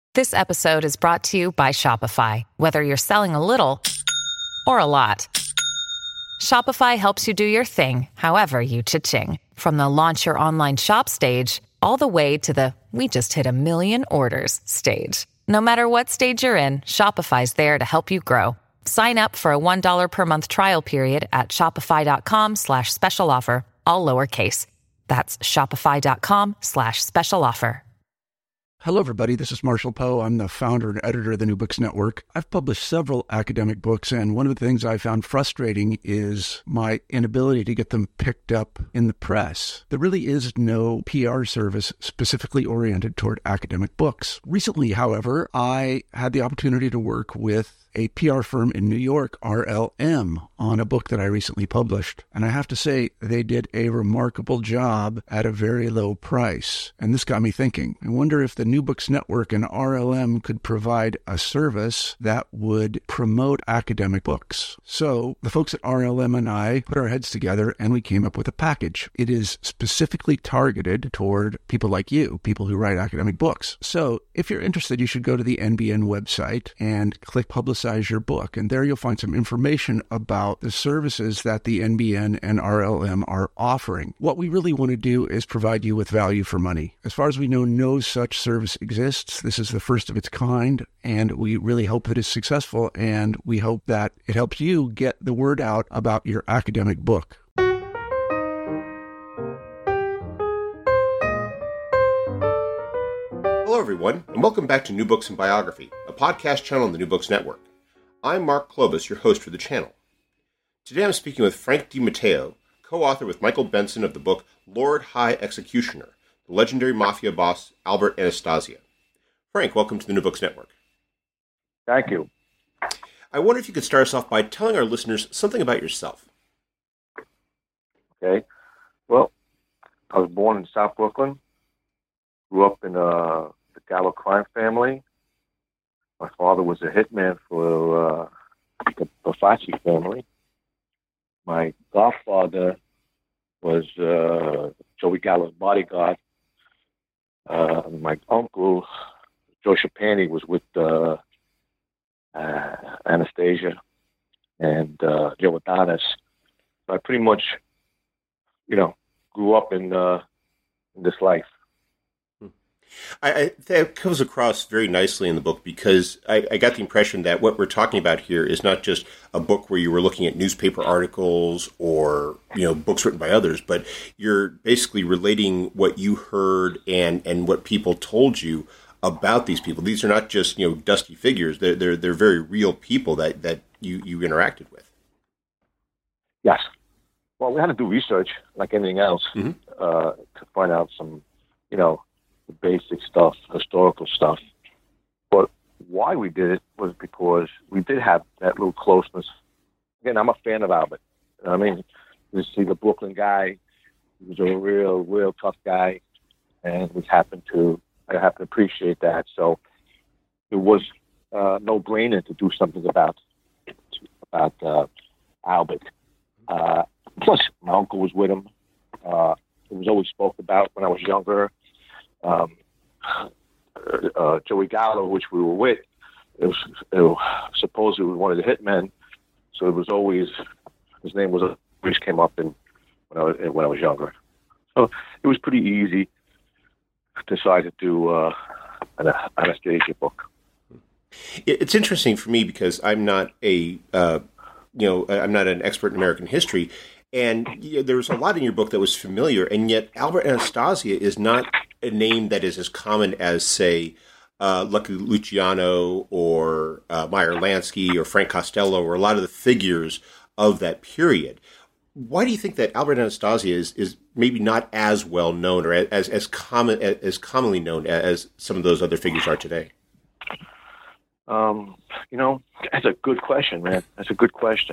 This episode is brought to you by Shopify. Whether you're selling a little or a lot, Shopify helps you do your thing, however you cha-ching. From the launch your online shop stage, all the way to the we just hit 1 million orders stage. No matter what stage you're in, Shopify's there to help you grow. Sign up for a $1 per month trial period at shopify.com/special offer, all lowercase. That's shopify.com/special offer. Hello, everybody. This is Marshall Poe. I'm the founder and editor of the New Books Network. I've published several academic books, and one of the things I found frustrating is my inability to get them picked up in the press. There really is no PR service specifically oriented toward academic books. Recently, however, I had the opportunity to work with a PR firm in New York, RLM, on a book that I recently published. And I have to say, they did a remarkable job at a very low price. And this got me thinking. I wonder if the New Books Network and RLM could provide a service that would promote academic books. So the folks at RLM and I put our heads together and we came up with a package. It is specifically targeted toward people like you, people who write academic books. So if you're interested, you should go to the NBN website and click Publicize Your Book. And there you'll find some information about the services that the NBN and RLM are offering. What we really want to do is provide you with value for money. As far as we know, no such service exists. This is the first of its kind, and we really hope that it's successful, and we hope that it helps you get the word out about your academic book. Hello, everyone, and welcome back to New Books and Biography, a podcast channel on the New Books Network. I'm Mark Clovis, your host for the channel. Today I'm speaking with Frank DiMatteo, co-author with Michael Benson of the book Lord High Executioner, the legendary mafia boss Albert Anastasia. Frank, welcome to the New Books Network. Thank you. I wonder if you could start us off by telling our listeners something about yourself. Okay. Well, I was born in South Brooklyn, grew up in the Gallo crime family. My father was a hitman for the Versace family. My godfather was Joey Gallo's bodyguard. My uncle, Joe Schapani, was with Anastasia and Joe Adonis. So I pretty much, grew up in this life. That comes across very nicely in the book because I got the impression that what we're talking about here is not just a book where you were looking at newspaper articles or books written by others, but you're basically relating what you heard and what people told you about these people. These are not just dusty figures; they're very real people that you interacted with. Yes. Well, we had to do research like anything else to find out some the basic stuff, historical stuff. But why we did it was because we did have that little closeness. Again, I'm a fan of Albert. I mean, you see the Brooklyn guy, he was a real tough guy, and I happen to appreciate that. So it was no-brainer to do something about Albert. Plus, my uncle was with him. It was always spoke about when I was younger. Joey Gallo, which we were with, it was supposedly one of the hitmen, so it was always his name always came up when I was younger. So it was pretty easy to decide to do an Anastasia book. It's interesting for me because I'm not I'm not an expert in American history. And there was a lot in your book that was familiar, and yet Albert Anastasia is not a name that is as common as, say, Lucky Luciano or Meyer Lansky or Frank Costello or a lot of the figures of that period. Why do you think that Albert Anastasia is maybe not as well known or as commonly known as some of those other figures are today? That's a good question, man. That's a good question.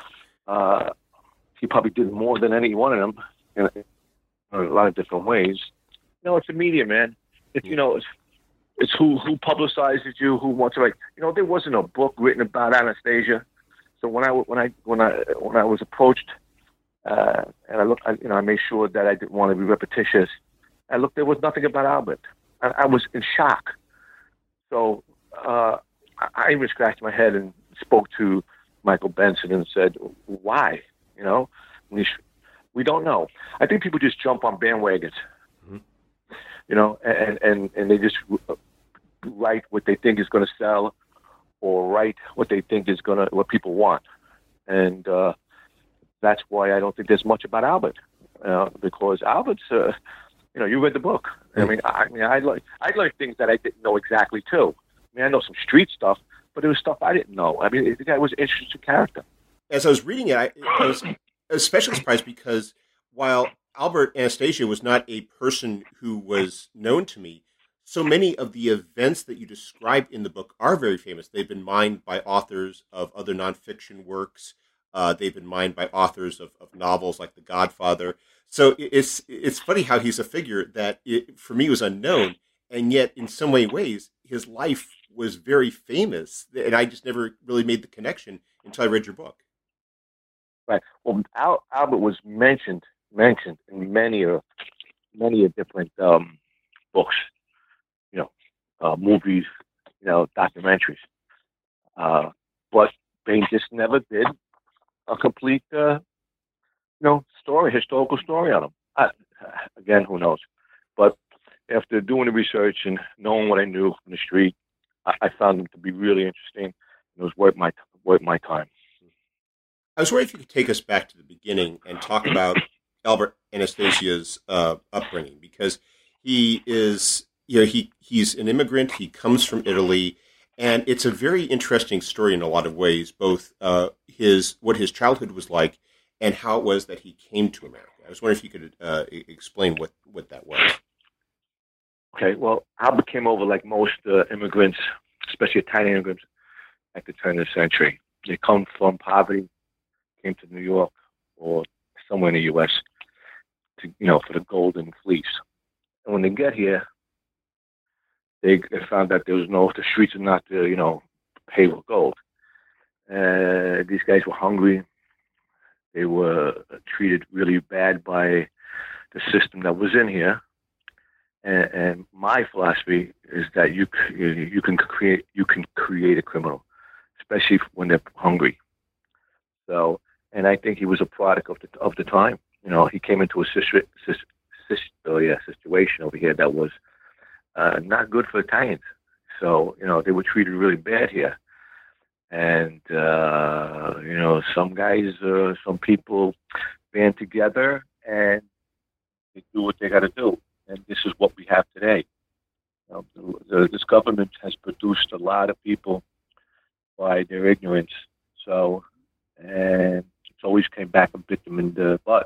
He probably did more than any one of them in a lot of different ways. It's the media, man. It's who publicizes you, who wants to write. There wasn't a book written about Anastasia. So when I was approached, and I looked, I made sure that I didn't want to be repetitious. I looked, there was nothing about Albert. I was in shock. So I even scratched my head and spoke to Michael Benson and said, why? You know, we don't know. I think people just jump on bandwagons, you know, and they just write what they think is going to sell or write what they think is what people want. And that's why I don't think there's much about Albert, because Albert's, you know, you read the book. I mean, I learned things that I didn't know exactly too. I mean, I know some street stuff, but it was stuff I didn't know. I mean, the guy was an interesting character. As I was reading it, I was especially surprised because while Albert Anastasia was not a person who was known to me, so many of the events that you describe in the book are very famous. They've been mined by authors of other nonfiction works. They've been mined by authors of novels like The Godfather. So it's funny how he's a figure that for me was unknown, and yet in so many ways his life was very famous, and I just never really made the connection until I read your book. Right. Well, Albert was mentioned in many different books, you know, movies, you know, documentaries, but they just never did a complete, you know, historical story on him. Again, who knows? But after doing the research and knowing what I knew from the street, I found him to be really interesting. It was worth my time. I was wondering if you could take us back to the beginning and talk about Albert Anastasia's upbringing, because he is, you know, he's an immigrant. He comes from Italy, and it's a very interesting story in a lot of ways, both what his childhood was like and how it was that he came to America. I was wondering if you could explain what that was. Okay, well, Albert came over like most immigrants, especially Italian immigrants, at the turn of the century. They come from poverty, came to New York or somewhere in the U.S. to, you know, for the golden fleece. And when they get here, they found that the streets are not, you know, paved with gold. These guys were hungry. They were treated really bad by the system that was in here. And my philosophy is that you can create a criminal, especially when they're hungry. So, and I think he was a product of the time. You know, he came into a situation over here that was not good for Italians. So, you know, they were treated really bad here. And, you know, some people band together and they do what they got to do. And this is what we have today. You know, this government has produced a lot of people by their ignorance. So, and it's always came back and bit them in the butt.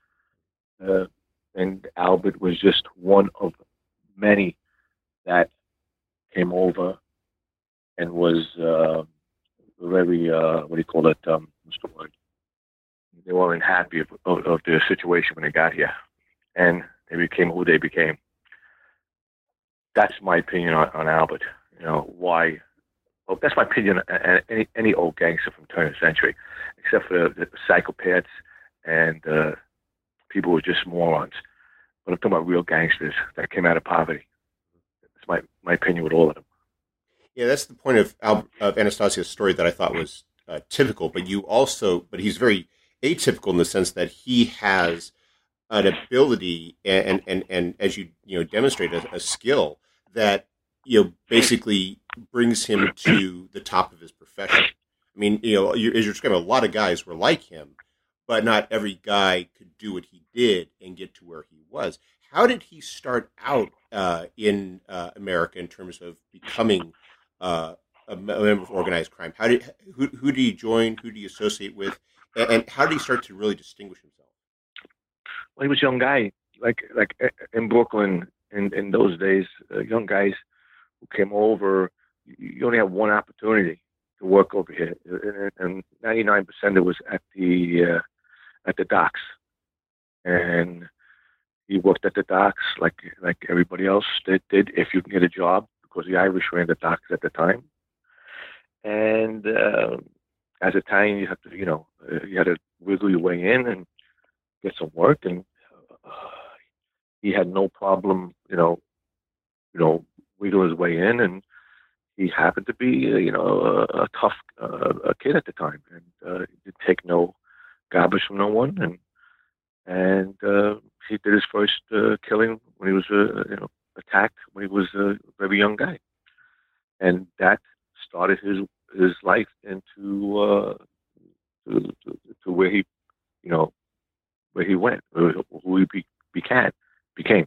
And Albert was just one of many that came over and was very, what do you call it? What's the word? They weren't happy of their situation when they got here. And they became who they became. That's my opinion on Albert. You know, why? Well, that's my opinion on any old gangster from turn of the century, except for the psychopaths and people who are just morons. But I'm talking about real gangsters that came out of poverty. That's my opinion with all of them. Yeah, that's the point of Anastasia's story that I thought was typical. But he's very atypical in the sense that he has an ability and as you demonstrate a skill that basically brings him to the top of his profession. I mean, as you're describing, a lot of guys were like him, but not every guy could do what he did and get to where he was. How did he start out in America in terms of becoming a member of organized crime? Who did he join? Who did he associate with? And how did he start to really distinguish himself? Well, he was a young guy, like in Brooklyn in those days. Young guys who came over, you only have one opportunity to work over here, and 99% it was at the docks. And he worked at the docks like everybody else did if you can get a job, because the Irish ran the docks at the time. And as Italian, you have to, you had to wiggle your way in and get some work, and he had no problem, wiggle his way in, and he happened to be, a tough a kid at the time, and he did take no garbage from no one, and he did his first killing when he was, attacked when he was a very young guy, and that started his life into to where he, where he went, who he became.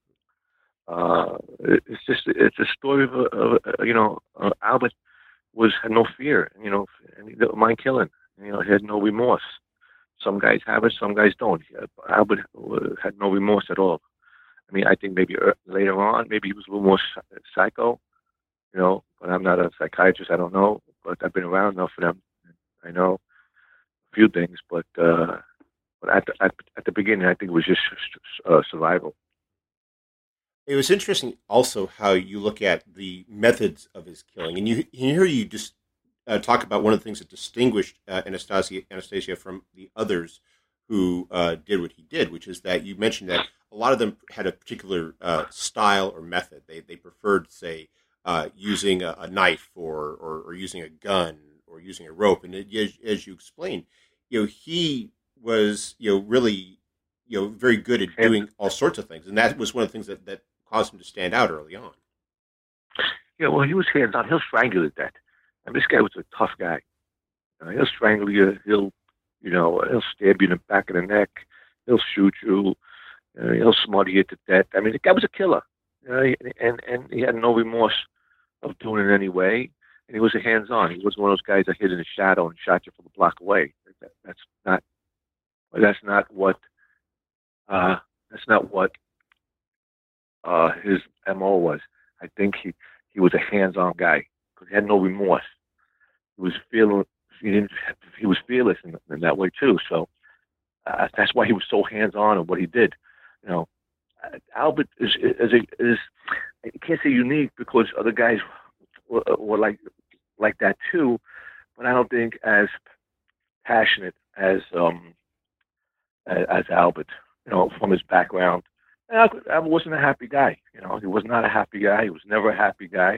It's a story of Albert had no fear, and he didn't mind killing. He had no remorse. Some guys have it, some guys don't. Albert had no remorse at all. I mean, I think maybe later on, maybe he was a little more psycho, but I'm not a psychiatrist. I don't know, but I've been around enough for them. I know a few things, but at the beginning, I think it was just survival. It was interesting also how you look at the methods of his killing. And you just talk about one of the things that distinguished Anastasia from the others who did what he did, which is that you mentioned that a lot of them had a particular style or method. They preferred, say, using a knife or using a gun or using a rope. And as you explained, he was, really, very good at doing all sorts of things. And that was one of the things that caused him to stand out early on. Yeah, well, he was hands-on. He'll strangle you to death. And this guy was a tough guy. He'll strangle you. He'll stab you in the back of the neck. He'll shoot you. He'll smother you to death. I mean, the guy was a killer. And he had no remorse of doing it in any way. And he was a hands-on. He wasn't one of those guys that hid in the shadow and shot you from a block away. That's not what his MO was. I think he was a hands-on guy because he had no remorse. He was fearless. He was fearless in that way too. So that's why he was so hands-on in what he did. Albert is I can't say unique because other guys were like that too, but I don't think as passionate as Albert. From his background. Albert wasn't a happy guy. He was not a happy guy. He was never a happy guy,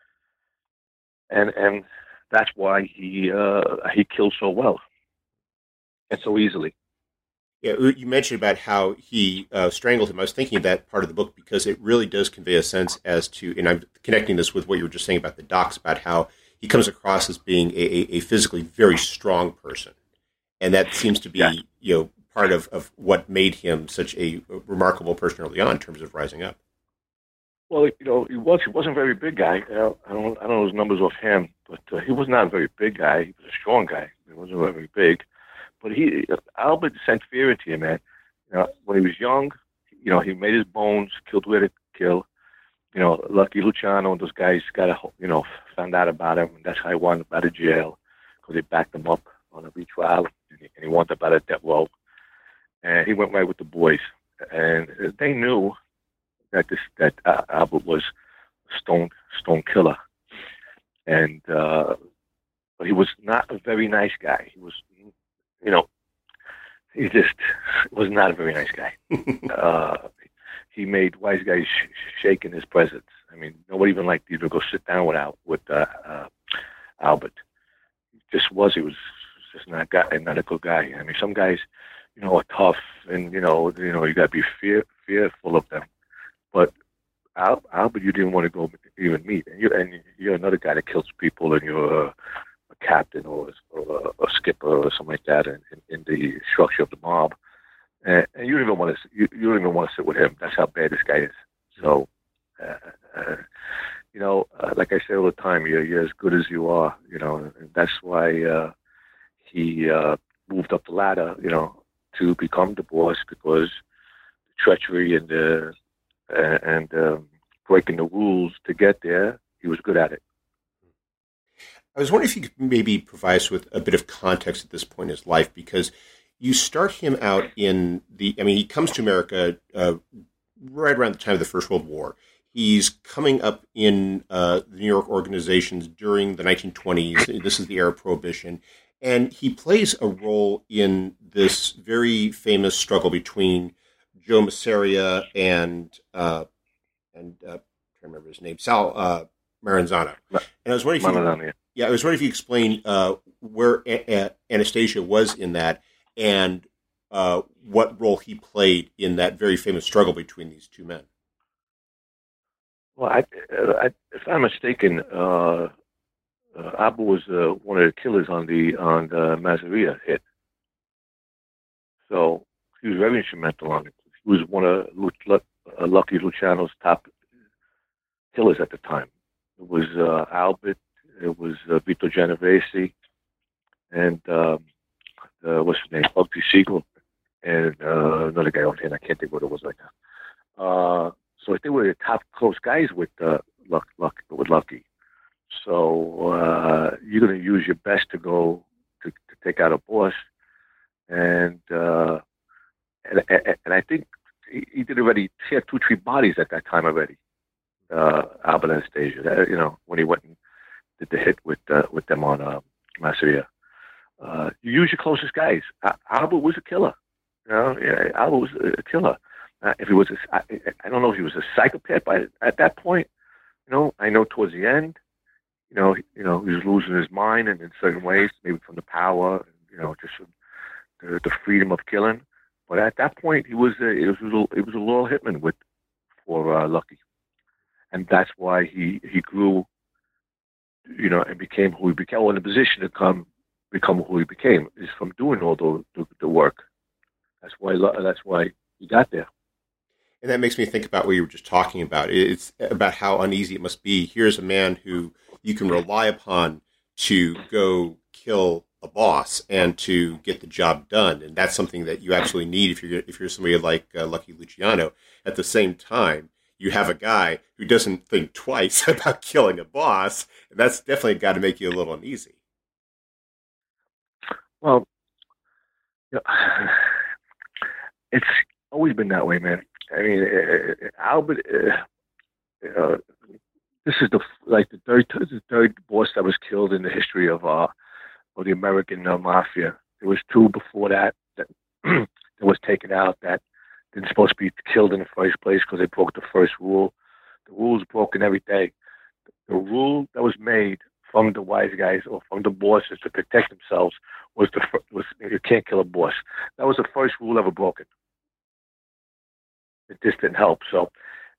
and that's why he killed so well and so easily. Yeah, you mentioned about how he strangled him. I was thinking of that part of the book because it really does convey a sense as to, and I'm connecting this with what you were just saying about the docs, about how he comes across as being a physically very strong person, and that seems to be part of what made him such a remarkable person early on in terms of rising up. Well, he wasn't a very big guy. I don't know his numbers offhand, but he was not a very big guy. He was a strong guy. He wasn't very big, but Albert sent fear into him, man. When he was young, he made his bones, killed where to kill. Lucky Luciano and those guys found out about him, and that's how he wound up out of jail because they backed him up on a retrial, and he wound up out of death row. And he went right with the boys, and they knew that Albert was a stone killer, and but he was not a very nice guy. He was, he just was not a very nice guy. He made wise guys shake in his presence. I mean, nobody even liked to even go sit down with Albert. He just was. He was just not a good guy. I mean, some guys, are tough, and you got to be fearful of them. But Albert, you didn't want to go even meet, and you're another guy that kills people, and you're a captain or a skipper or something like that in the structure of the mob, and you don't even want to sit with him. That's how bad this guy is. So, like I say all the time, you're as good as you are. And that's why he moved up the ladder. To become the boss because treachery and breaking the rules to get there, he was good at it. I was wondering if you could maybe provide us with a bit of context at this point in his life, because you start him out he comes to America right around the time of the First World War. He's coming up in the New York organizations during the 1920s. This is the era of Prohibition. And he plays a role in this very famous struggle between Joe Masseria and I can't remember his name, Sal Maranzano. And I was wondering if Maranzano, yeah. yeah, I was wondering if you explain where Anastasia was in that, and what role he played in that very famous struggle between these two men. Well, if I'm mistaken, Abba was one of the killers on the Masseria hit. So he was very instrumental on it. He was one of Lucky Luciano's top killers at the time. It was Albert, it was Vito Genovese, and what's his name, Bugsy Siegel, and another guy offhand. I can't think what it was right now. So they were the top close guys with Lucky. So you're going to use your best to go to take out a boss, and I think he did already. He had 2-3 bodies at that time already. Albert Anastasia, when he went and did the hit with them on Masseria. You use your closest guys. Albert was a killer. Albert was a killer. If he was, I don't know if he was a psychopath at that point. I know towards the end, he was losing his mind in certain ways, maybe from the power, just the freedom of killing. But at that point, it was a loyal hitman for Lucky, and that's why he grew, and became who he became, or in a position to become who he became, is from doing all the work. That's why he got there. And that makes me think about what you were just talking about. It's about how uneasy it must be. Here's a man who you can rely upon to go kill a boss and to get the job done, and that's something that you absolutely need if you're somebody like Lucky Luciano. At the same time, you have a guy who doesn't think twice about killing a boss, and that's definitely got to make you a little uneasy. Well, it's always been that way, man. I mean, Albert. This is the third boss that was killed in the history of the American mafia. There was 2 before that was taken out that didn't supposed to be killed in the first place because they broke the first rule. The rule is broken every day. The rule that was made from the wise guys or from the bosses to protect themselves was you can't kill a boss. That was the first rule ever broken. It just didn't help. So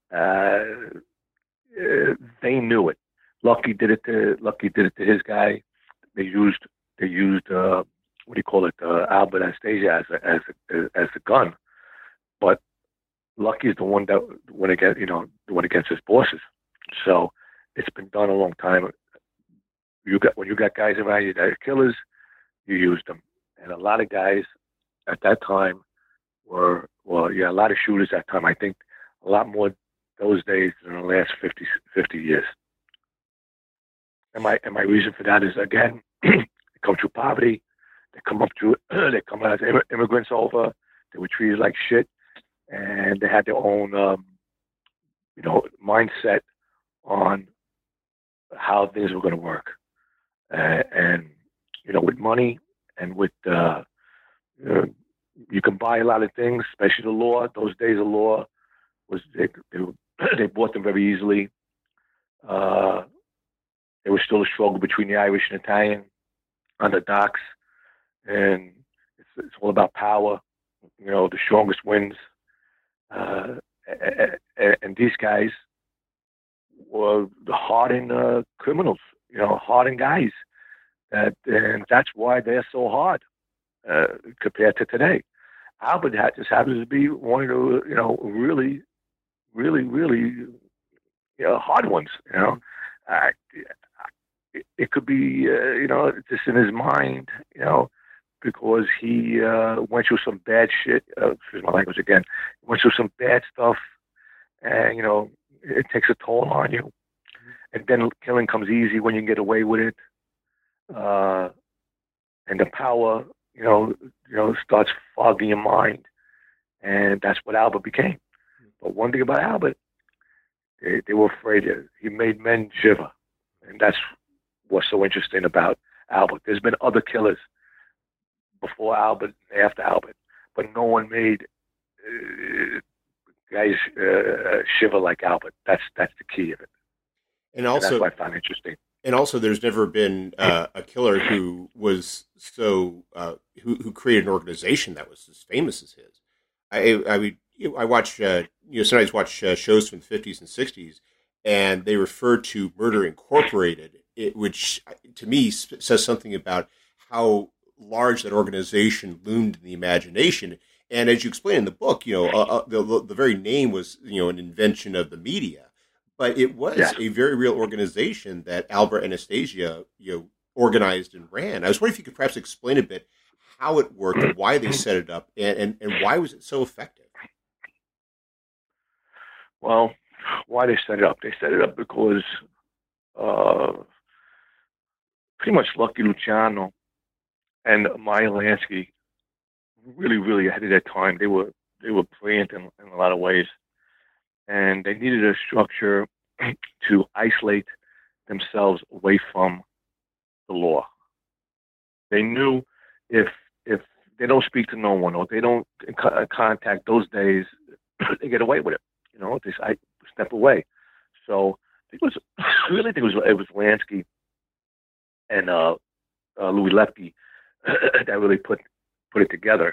they knew it. Lucky did it to his guy. They used what do you call it, Albert Anastasia as the gun. But Lucky is the one that went against his bosses. So it's been done a long time. When you got guys around you that are killers, you used them. And a lot of guys at that time a lot of shooters at that time. I think a lot more those days than the last 50 years. And my reason for that is, again, they come through poverty. They come as immigrants over. They were treated like shit, and they had their own, mindset on how things were going to work. And with money and with you can buy a lot of things, especially the law. Those days of law was they bought them very easily. There was still a struggle between the Irish and Italian on the docks, and it's all about power. The strongest wins. And these guys were the hardened criminals, hardened guys. And that's why they're so hard compared to today. Albert just happens to be one of the, really, really, really, hard ones. It could be, just in his mind, because he went through some bad shit. Excuse my language again. Went through some bad stuff, and it takes a toll on you. And then killing comes easy when you can get away with it, and the power, starts fogging your mind, and that's what Albert became. But one thing about Albert, they were afraid of. He made men shiver, and that's what's so interesting about Albert. There's been other killers before Albert and after Albert, but no one made guys shiver like Albert. That's the key of it. And And that's also, what I found interesting. there's never been a killer who was so who created an organization that was as famous as his. I mean, I watch sometimes watch shows from the 50s and 60s, and they refer to Murder Incorporated, which to me says something about how large that organization loomed in the imagination. And as you explain in the book, the very name was an invention of the media, but it was a very real organization that Albert Anastasia organized and ran. I was wondering if you could perhaps explain a bit how it worked, why they set it up, and why was it so effective? Well, why they set it up? They set it up because pretty much Lucky Luciano and Meyer Lansky really, really ahead of their time. They were brilliant in a lot of ways, and they needed a structure to isolate themselves away from the law. They knew if they don't speak to no one or they don't contact those days, they get away with it. I step away. So it was really think it was Lansky and Louis Lepke that really put it together.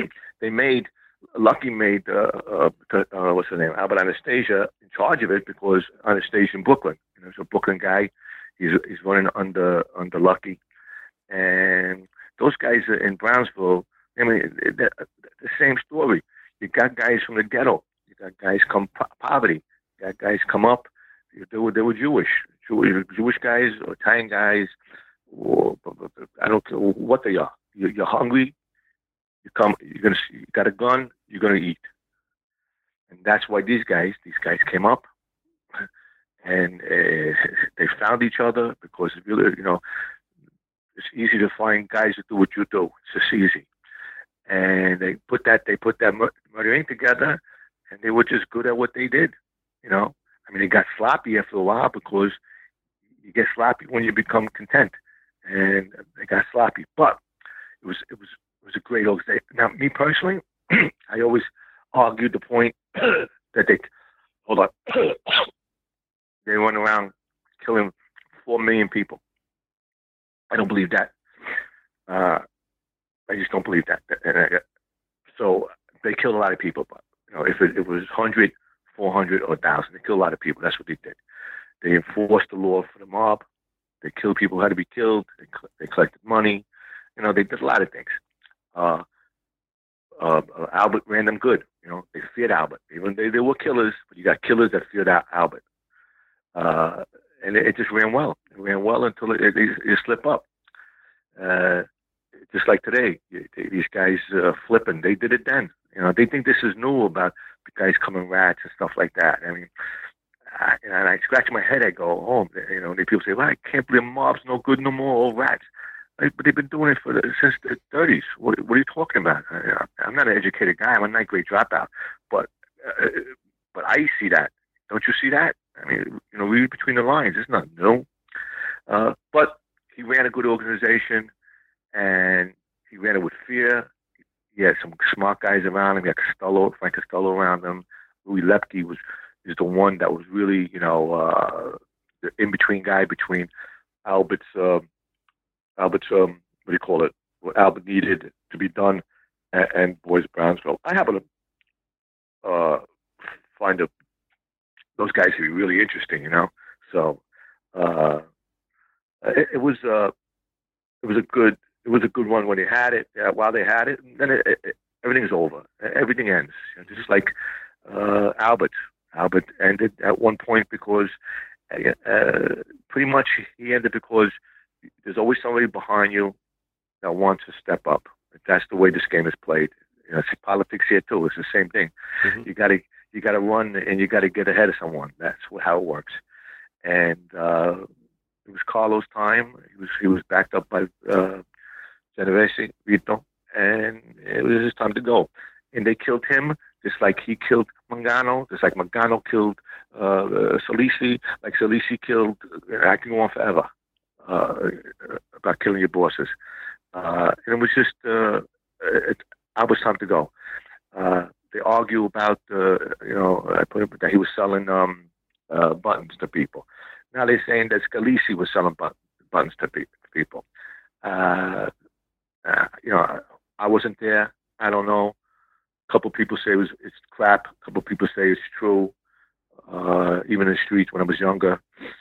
Lucky made what's her name, Albert Anastasia in charge of it because Anastasia in Brooklyn. He's a Brooklyn guy. He's running under Lucky, and those guys in Brownsville. I mean, the same story. You got guys from the ghetto. You got guys come poverty. You got guys come up. They were Jewish guys or Italian guys, or I don't care what they are. You're hungry. You got a gun. You're gonna eat, and that's why these guys came up, and they found each other because really, it's easy to find guys that do what you do. It's just easy, and they put that murdering together, and they were just good at what they did. I mean, they got sloppy after a while because you get sloppy when you become content, and they got sloppy, but it was a great organization. Now, me personally, I always argued the point that they went around killing 4 million people. I don't believe that. I just don't believe that. So they killed a lot of people, but if it was 100, 400, or 1,000, they killed a lot of people. That's what they did. They enforced the law for the mob. They killed people who had to be killed. They collected money. They did a lot of things. Albert ran them good. They feared Albert. Even they were killers, but you got killers that feared Albert. And it just ran well. It ran well until it slip up. Just like today, these guys flipping. They did it then. They think this is new about the guys coming rats and stuff like that. I mean, and I scratch my head. I go home. The people say, "Well, I can't believe mob's no good no more. All rats." But they've been doing it since the 30s. What are you talking about? I'm not an educated guy. I'm a ninth grade dropout. But I see that. Don't you see that? I mean, read between the lines. It's not new. But he ran a good organization, and he ran it with fear. He had some smart guys around him. He had Frank Costello around him. Louis Lepke is the one that was really, the in-between guy between Albert's what do you call it? What Albert needed to be done, and Boys of Brownsville. I happen to find those guys to be really interesting, So it was a good one when they had it. While they had it, and then everything's over. Everything ends. Just like Albert. Albert ended at one point because pretty much he ended because there's always somebody behind you that wants to step up. That's the way this game is played. It's politics here too. It's the same thing. Mm-hmm. You got to run and you got to get ahead of someone. That's how it works. And it was Carlo's time. He was backed up by Genovese Vito, and it was his time to go. And they killed him just like he killed Mangano, just like Mangano killed Salisi, like Salisi killed. I can go on forever about killing your bosses. And it was just I was time to go. They argue about I put it that he was selling buttons to people. Now they're saying that Scalise was selling buttons to people. I wasn't there. I don't know. A couple people say it's crap. A couple people say it's true. Even in the streets when I was younger,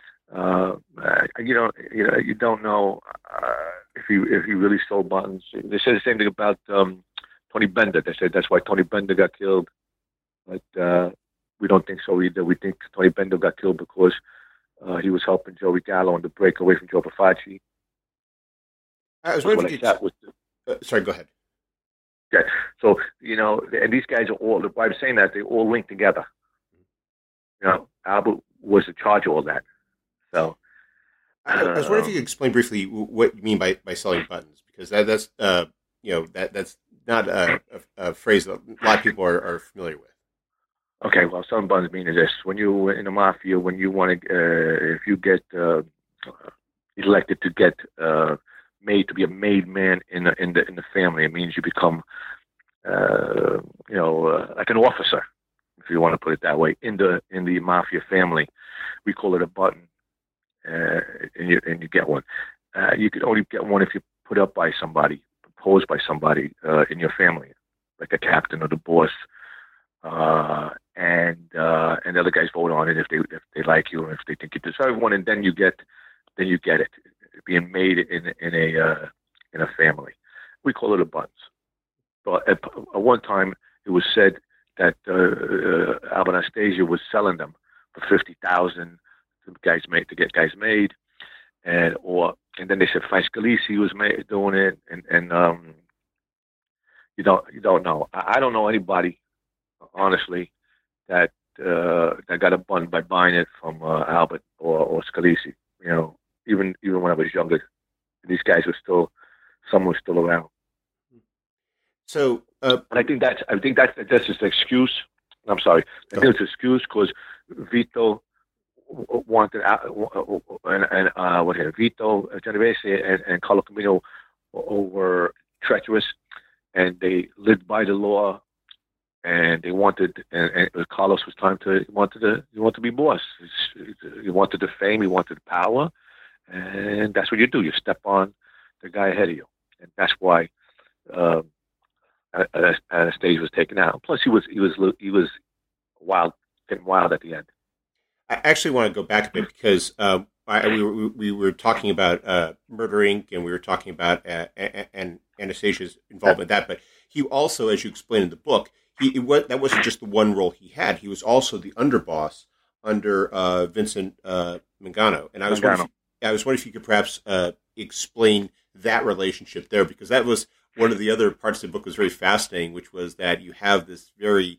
you don't know if he really sold buttons. They said the same thing about Tony Bender. They said that's why Tony Bender got killed, but we don't think so either. We think Tony Bender got killed because he was helping Joey Gallo on the break away from Joe Profaci. I was wondering if you could... sorry, go ahead. Yeah. So, and these guys are all, why I'm saying that, they all link together. Albert was in charge of all that. So, I was wondering if you could explain briefly what you mean by selling buttons, because that's not a phrase that a lot of people are familiar with. Okay, well, selling buttons mean is this: when you in the mafia, when you want to, if you get elected to get made to be a made man in the family, it means you become, like an officer, if you want to put it that way, in the mafia family. We call it a button, and you get one. You could only get one if you put up by somebody, proposed by somebody in your family, like a captain or the boss, and the other guys vote on it if they like you and if they think you deserve one, and then you get it, being made in a family. We call it a buttons. But at one time, it was said that Albert Anastasia was selling them for $50,000 to get guys made, and then they said Frank Scalise was doing it, and you don't know. I don't know anybody, honestly, that got a bun by buying it from Albert or Scalise. Even when I was younger, these guys some were still around. So, and I think that's just an excuse. I'm sorry, I think it's an excuse because Vito wanted Vito Genovese and Carlo Camino were treacherous, and they lived by the law, and they wanted, and Carlos was he wanted to be boss. He wanted the fame, he wanted the power, and that's what you do. You step on the guy ahead of you, and that's why Anastasia was taken out. Plus, he was getting wild at the end. I actually want to go back a bit because we were talking about Murder Inc. and we were talking about and Anastasia's involvement in that. But he also, as you explained in the book, that wasn't just the one role he had. He was also the underboss under Vincent Mangano. And I was wondering if you could perhaps explain that relationship there, because that was one of the other parts of the book was very fascinating, which was that you have this very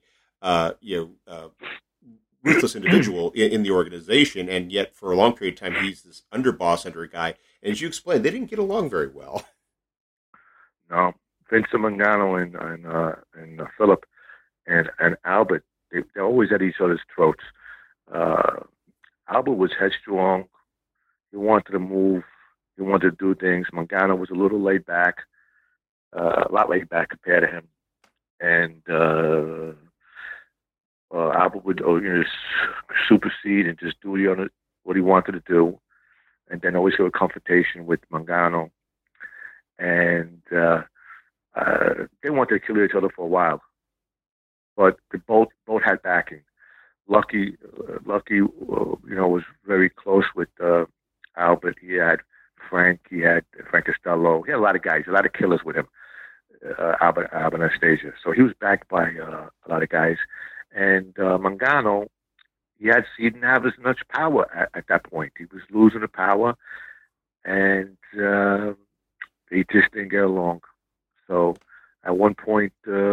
ruthless individual in the organization, and yet for a long period of time he's this underboss under a guy. And as you explained, they didn't get along very well. No, Vincent Mangano and Philip and Albert, they always at each other's throats. Albert was headstrong. He wanted to move. He wanted to do things. Mangano was a little laid back, a lot laid back compared to him. And Albert would supersede and just do what he wanted to do, and then always have a confrontation with Mangano. And they wanted to kill each other for a while, but they both had backing. Lucky, was very close with Albert. He had Frank. He had Frank Costello. He had a lot of guys, a lot of killers with him. Albert Anastasia. So he was backed by a lot of guys. And Mangano, he didn't have as much power at that point. He was losing the power, and they just didn't get along. So at one point,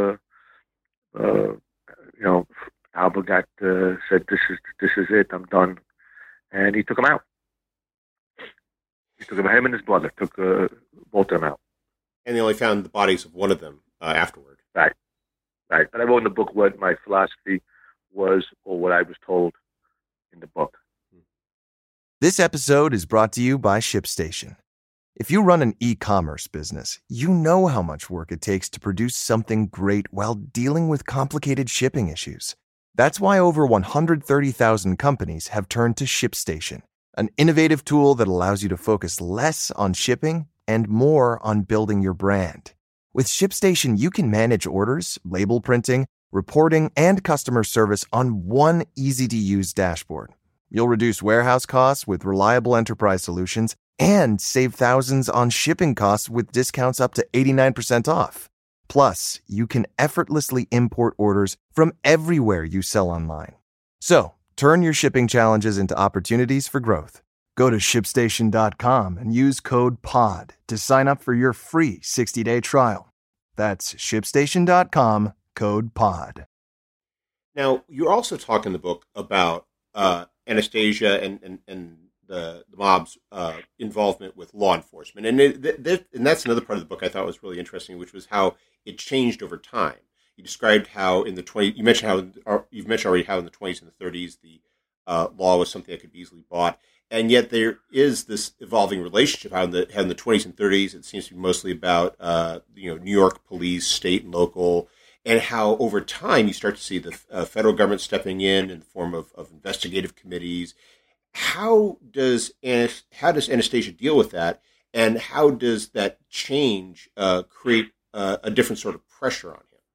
Albert said, "This is it. I'm done," and he took him out. He took him and his brother took both of them out. And they only found the bodies of one of them afterward. Right. But I wrote in the book what my philosophy was, or what I was told in the book. This episode is brought to you by ShipStation. If you run an e-commerce business, you know how much work it takes to produce something great while dealing with complicated shipping issues. That's why over 130,000 companies have turned to ShipStation. an innovative tool that allows you to focus less on shipping and more on building your brand. With ShipStation, you can manage orders, label printing, reporting, and customer service on one easy-to-use dashboard. You'll reduce warehouse costs with reliable enterprise solutions and save thousands on shipping costs with discounts up to 89% off. Plus, you can effortlessly import orders from everywhere you sell online. So, turn your shipping challenges into opportunities for growth. Go to ShipStation.com and use code POD to sign up for your free 60-day trial. That's ShipStation.com, code POD. Now, you're also talking in the book about Anastasia and the mob's involvement with law enforcement, and and that's another part of the book I thought was really interesting, which was how it changed over time. You described how in the you've mentioned already how in the 20s and the 30s the law was something that could be easily bought, and yet there is this evolving relationship. How in the 20s and 30s it seems to be mostly about New York police, state and local. And how over time you start to see the federal government stepping in the form of investigative committees. How does Anastasia deal with that, and how does that change create a different sort of pressure on him?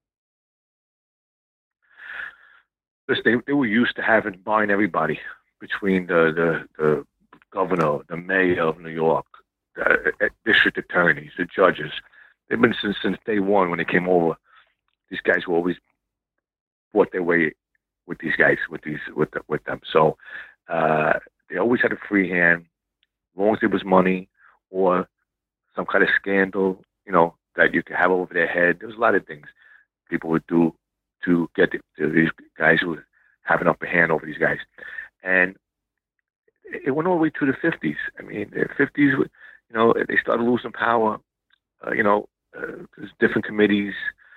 Listen, they were used to buying everybody between the governor, the mayor of New York, the district attorneys, the judges. They've been since day one when they came over. These guys were always bought their way with these guys, with them. So they always had a free hand, as long as there was money or some kind of scandal, that you could have over their head. There was a lot of things people would do to get these guys who have an upper hand over these guys. And it went all the way to the 50s. I mean, the 50s, they started losing power. There's different committees.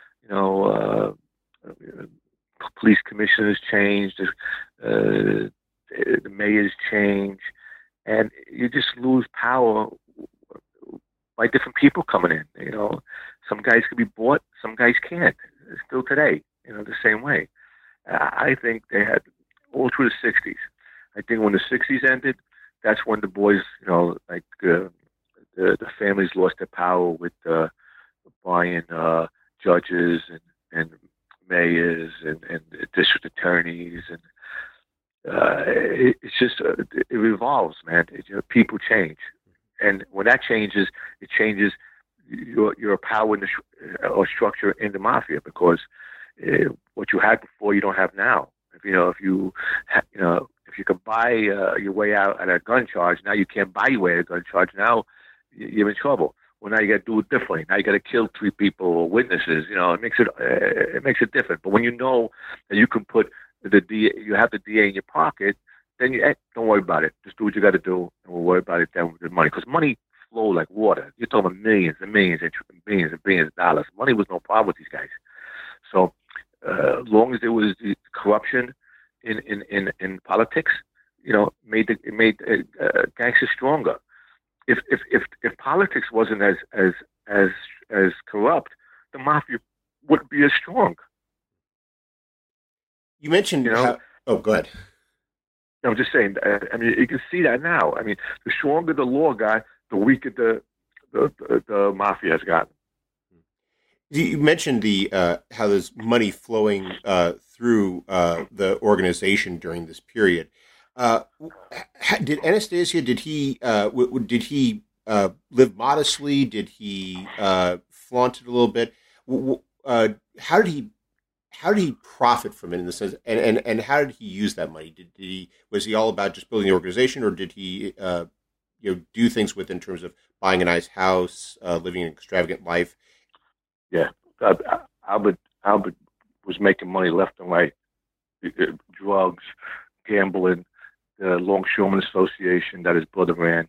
Police commissioners changed, the mayors change, and you just lose power by different people coming in. Some guys can be bought, some guys can't. Still today, the same way. I think they had all through the 60s. I think when the 60s ended, that's when the boys, the families lost their power with buying judges and mayors and district attorneys, and it's just it evolves, man. People change, and when that changes, it changes your power in or structure in the mafia, because what you had before you don't have now. If you could buy your way out at a gun charge, now you can't buy your way at a gun charge. Now you're in trouble. Well, now you got to do it differently. Now you got to kill 3 people or witnesses. It makes it different. But when you know that you can put you have the DA in your pocket, then you don't worry about it. Just do what you got to do, and we'll worry about it then with the money. Because money flow like water. You're talking about millions and millions and billions and billions of dollars. Money was no problem with these guys. So as long as there was the corruption in politics, it made gangsters stronger. If politics wasn't as corrupt, the mafia wouldn't be as strong. You mentioned go ahead. I'm just saying. You can see that now. I mean, the stronger the law got, the weaker the mafia has gotten. You mentioned how there's money flowing through the organization during this period. Did Anastasia? Did he live modestly? Did he flaunt it a little bit? How did he profit from it in the sense? And how did he use that money? Was he all about just building the organization, or did he do things in terms of buying a nice house, living an extravagant life? Yeah, Albert was making money left and right, drugs, gambling. The Longshoremen Association that his brother ran.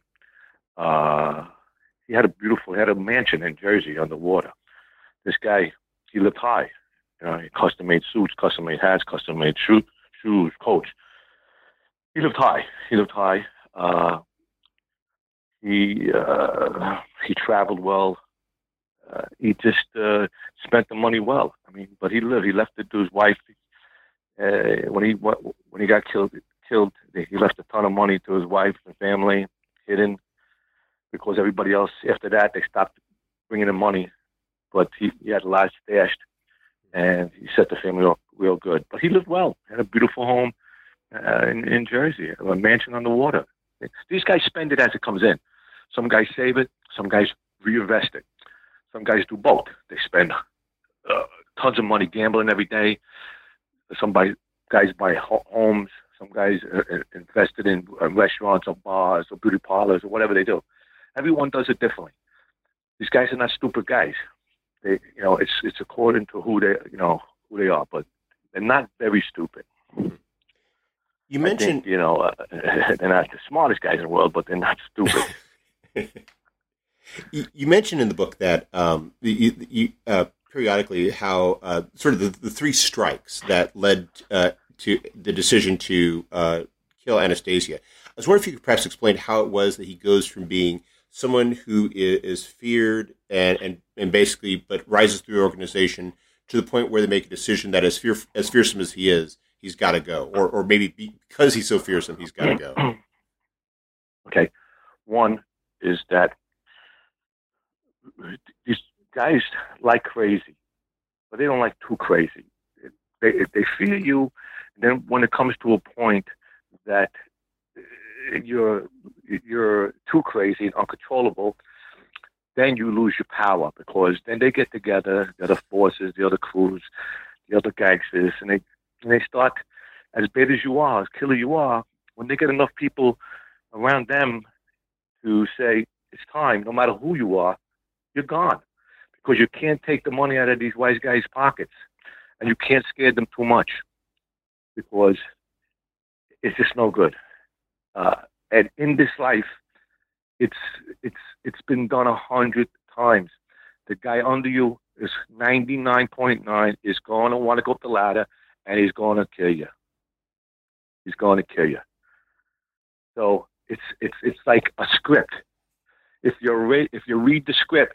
He had a mansion in Jersey on the water. This guy, he lived high. He custom-made suits, custom-made hats, custom-made shoes, coats. He lived high. He traveled well. He just spent the money well. But he left it to his wife. When he got killed, killed. He left a ton of money to his wife and family, hidden, because everybody else after that they stopped bringing him money. But he had a lot stashed, and he set the family up real good. But he lived well. Had a beautiful home in Jersey, a mansion on the water. These guys spend it as it comes in. Some guys save it. Some guys reinvest it. Some guys do both. They spend tons of money gambling every day. Some guys buy homes. Some guys are invested in restaurants or bars or beauty parlors or whatever they do. Everyone does it differently. These guys are not stupid guys. They, it's according to who they are, but they're not very stupid. You mentioned, they're not the smartest guys in the world, but they're not stupid. You mentioned in the book that you periodically how sort of the three strikes that led to the decision to kill Anastasia. I was wondering if you could perhaps explain how it was that he goes from being someone who is feared and basically but rises through the organization to the point where they make a decision that as fearsome as he is, he's got to go, or maybe because he's so fearsome, he's got to go. Okay, one is that these guys like crazy, but they don't like too crazy. They fear you. And then when it comes to a point that you're too crazy and uncontrollable, then you lose your power, because then they get together, the other forces, the other crews, the other gangsters, and they start, as bad as you are, as killer you are, when they get enough people around them to say, it's time, no matter who you are, you're gone. Because you can't take the money out of these wise guys' pockets. And you can't scare them too much, because it's just no good. And in this life, it's been done 100 times. The guy under you is 99.9 is going to want to go up the ladder, and he's going to kill you. He's going to kill you. So it's like a script. If you read the script,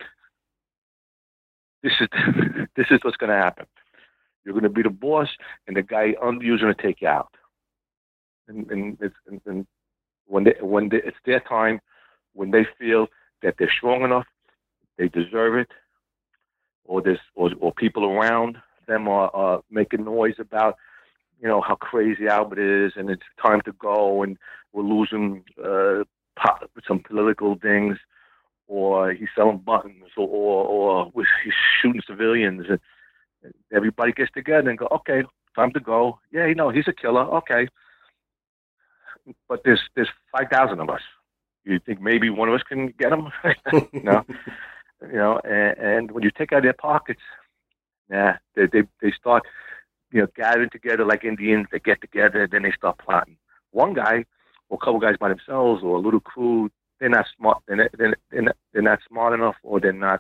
this is what's going to happen. You're going to be the boss, and the guy under you is going to take you out. And when it's their time, when they feel that they're strong enough, they deserve it, or people around them are making noise about, how crazy Albert is, and it's time to go, and we're losing some political things, or he's selling buttons, or he's shooting civilians. And everybody gets together and go, okay, time to go. Yeah, he's a killer. Okay. But there's 5,000 of us. You think maybe one of us can get him? No. And when you take out their pockets, they start, gathering together like Indians. They get together, then they start plotting. One guy or a couple guys by themselves or a little crew, they're not smart. They're not smart enough, or they're not,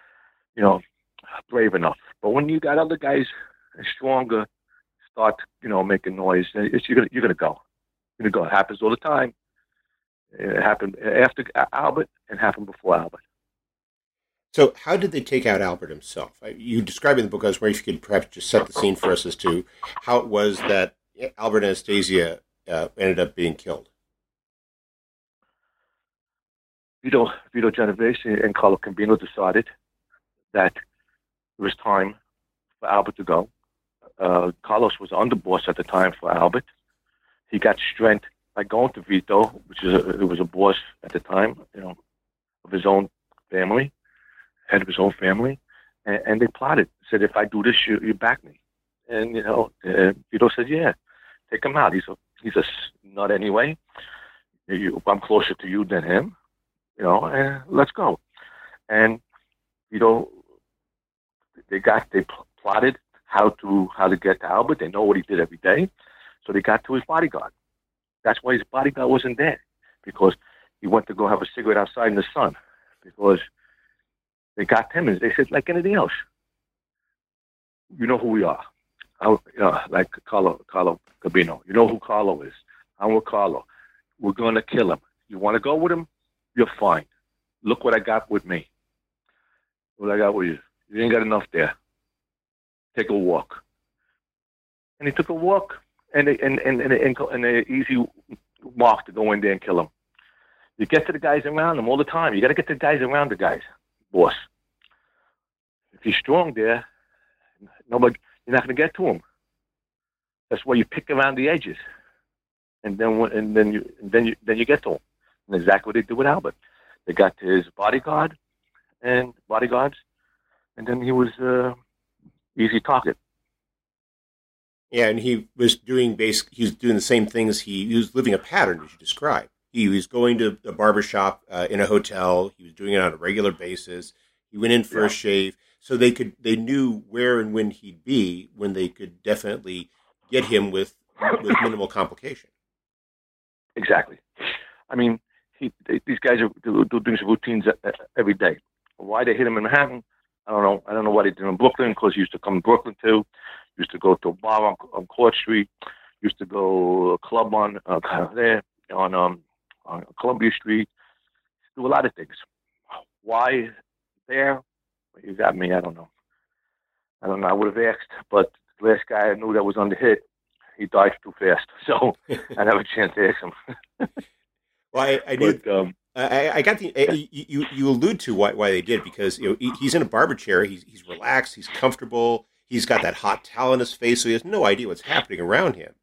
brave enough. But when you got other guys stronger, start, making noise, you're gonna go. You're gonna go. It happens all the time. It happened after Albert and happened before Albert. So how did they take out Albert himself? You describe in the book. I was wondering if you could perhaps just set the scene for us as to how it was that Albert and Anastasia ended up being killed. Vito Genovese and Carlo Cambino decided that it was time for Albert to go. Carlos was underboss at the time for Albert. He got strength by going to Vito, who was a boss at the time, of his own family, head of his own family, and they plotted. Said, if I do this, you back me. And Vito said, yeah, take him out. He's a nut anyway. I'm closer to you than him. And let's go. And they plotted how to get to Albert. They know what he did every day, so they got to his bodyguard. That's why his bodyguard wasn't there, because he went to go have a cigarette outside in the sun. Because they got him, and they said, like anything else, you know who we are. Like Carlo Cambino. You know who Carlo is. I'm with Carlo. We're going to kill him. You want to go with him? You're fine. Look what I got with me. What I got with you. You ain't got enough there. Take a walk. And he took a walk, and an easy walk to go in there and kill him. You get to the guys around him all the time. You got to get the guys around the guys, boss. If you're strong there, nobody, you're not going to get to him. That's why you pick around the edges, and then you get to him. And exactly what they did with Albert. They got to his bodyguards, and then he was easy target. Yeah, and he was doing the same things. He was living a pattern as you described. He was going to a barbershop in a hotel. He was doing it on a regular basis. He went in for a shave, so they knew where and when he'd be when they could definitely get him with minimal complication. Exactly. I mean, these guys are doing some routines every day. Why they hit him in Manhattan, I don't know. I don't know why they did in Brooklyn, because he used to come to Brooklyn too. Used to go to a bar on Court Street. Used to go to a club on Columbia Street. Do a lot of things. Why there? You got me. I don't know. I would have asked, but the last guy I knew that was on the hit, he died too fast, so I never had a chance to ask him. Well, I knew. I got the. You allude to why they did, because he's in a barber chair. He's relaxed. He's comfortable. He's got that hot towel on his face, so he has no idea what's happening around him.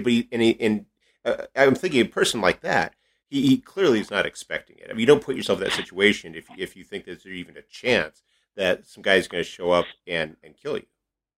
I'm thinking a person like that, he clearly is not expecting it. I mean, you don't put yourself in that situation if you think there's even a chance that some guy's going to show up and kill you.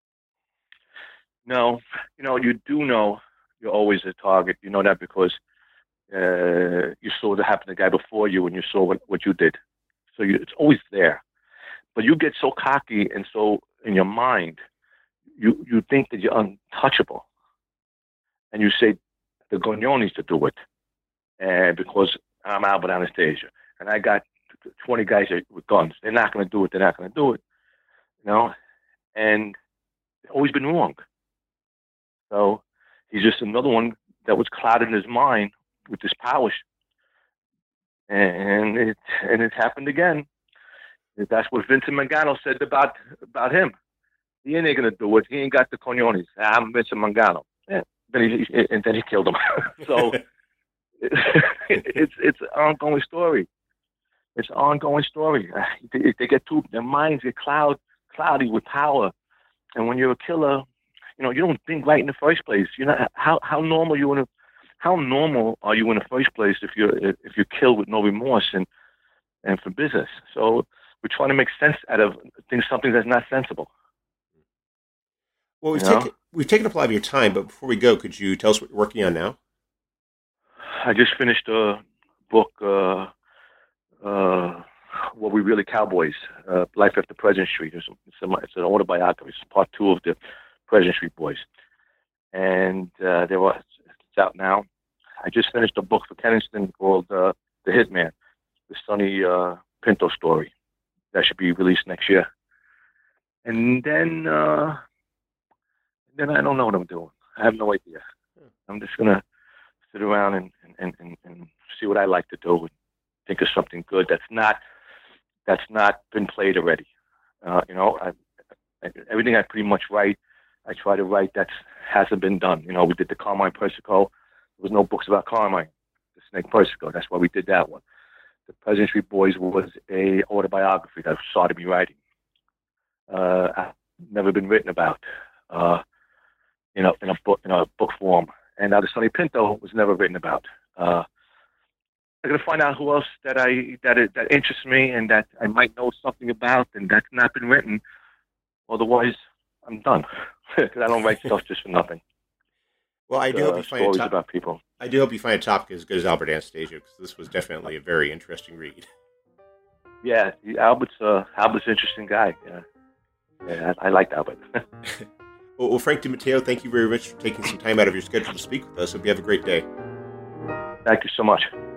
No, you do know you're always a target. You know that because you saw what happened to the guy before you, and you saw what you did. So it's always there. But you get so cocky and so in your mind, you think that you're untouchable. And you say, the Gognonis to do it. And because I'm Albert Anastasia, and I got 20 guys with guns. They're not going to do it. They're not going to do it. And they've always been wrong. So he's just another one that was clouded in his mind with this power. And it happened again. That's what Vincent Mangano said about him. He ain't going to do it. He ain't got the Cognonis. I'm Vincent Mangano. Yeah. Then he killed him. So it's an ongoing story. It's an ongoing story. They get their minds get cloudy with power. And when you're a killer, you don't think right in the first place. How normal are you in the first place if you kill with no remorse and for business? So we're trying to make sense out of something that's not sensible. Well, we've taken up a lot of your time, but before we go, could you tell us what you're working on now? I just finished a book, Were We Really Cowboys? Life After President Street. It's an autobiography. It's part 2 of the President Street Boys. And it's out now. I just finished a book for Kensington called The Hitman, the Sonny Pinto story. That should be released next year. And then I don't know what I'm doing. I have no idea. I'm just going to sit around and see what I like to do and think of something good that's not been played already. Everything I pretty much write, I try to write that hasn't been done. We did the Carmine Persico. There was no books about Carmine, the Snake Persico. That's why we did that one. The President Street Boys was a autobiography that I started me writing. I've never been written about, in a book form. And now the Sonny Pinto was never written about. I'm going to find out who else that interests me and that I might know something about, and that's not been written. Otherwise, I'm done, because I don't write stuff just for nothing. Well, I do hope you find stories about people. I do hope you find a topic as good as Albert Anastasia, because this was definitely a very interesting read. Yeah, Albert's an interesting guy. Yeah, I liked Albert. Well, Frank DiMatteo, thank you very much for taking some time out of your schedule to speak with us. Hope you have a great day. Thank you so much.